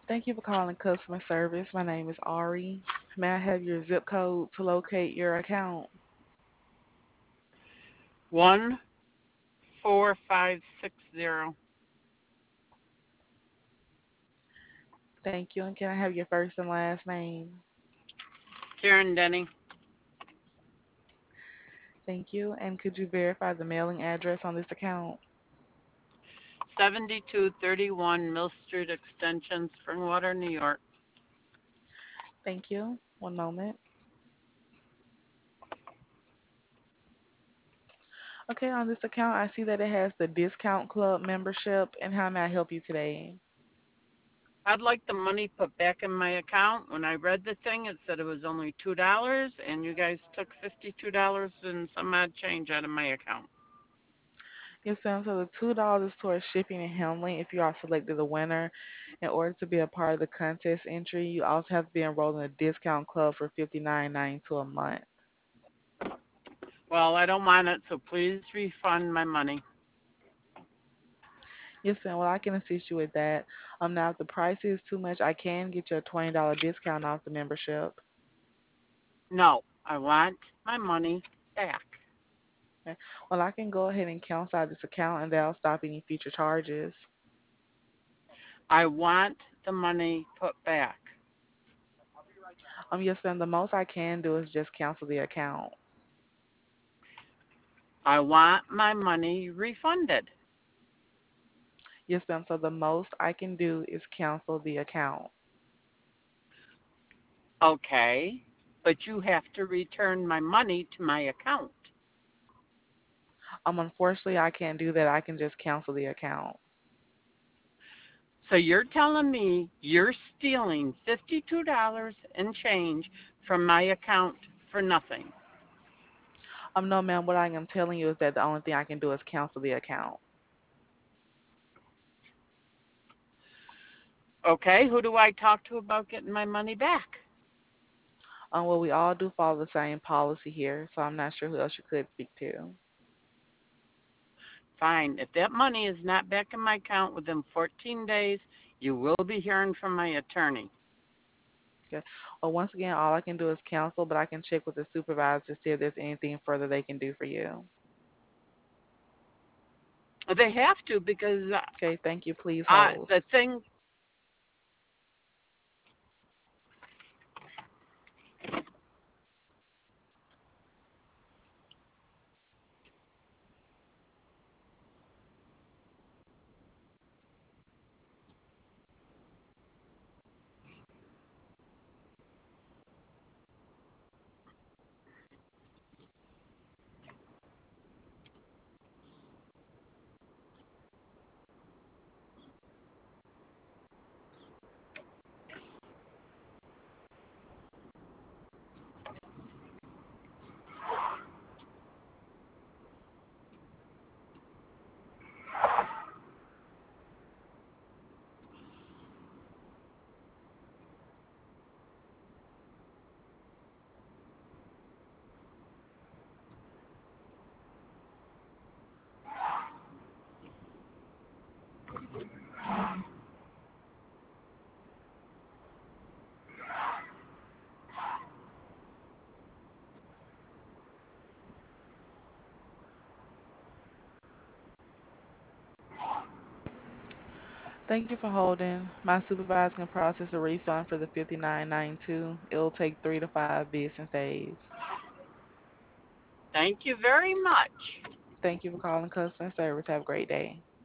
Thank you for calling customer service. My name is Ari. May I have your zip code to locate your account? 14560. Thank you. And can I have your first and last name? Karen Denny, Thank you. And could you verify the mailing address on this account? 7231 Mill Street Extension, Springwater, New York. Thank you. One moment. Okay, on this account, I see that it has the discount club membership. And how may I help you today? I'd like the money put back in my account. When I read the thing, it said it was only $2, and you guys took $52 and some odd change out of my account. Yes, ma'am. So the $2 is towards shipping and handling if you are selected the winner. In order to be a part of the contest entry, you also have to be enrolled in a discount club for $59.92 a month. Well, I don't want it, so please refund my money. Yes, ma'am. Well, I can assist you with that. Now if the price is too much, I can get you a $20 discount off the membership. No, I want my money back. Okay. Well, I can go ahead and cancel out this account, and that'll stop any future charges. I want the money put back. Yes, ma'am. The most I can do is just cancel the account. I want my money refunded. Yes, ma'am. So the most I can do is cancel the account. Okay, but you have to return my money to my account. Unfortunately, I can't do that. I can just cancel the account. So you're telling me you're stealing $52 and change from my account for nothing. No, ma'am. What I am telling you is that the only thing I can do is cancel the account. Okay, who do I talk to about getting my money back? Well, we all do follow the same policy here, so I'm not sure who else you could speak to. Fine. If that money is not back in my account within 14 days, you will be hearing from my attorney. Okay. Well, once again, all I can do is cancel, but I can check with the supervisor to see if there's anything further they can do for you. They have to because Okay, thank you. Please hold. the thing. Thank you for holding. My supervisor can process a refund for the 59.92. It'll take 3 to 5 business days. Thank you very much. Thank you for calling customer service. Have a great day.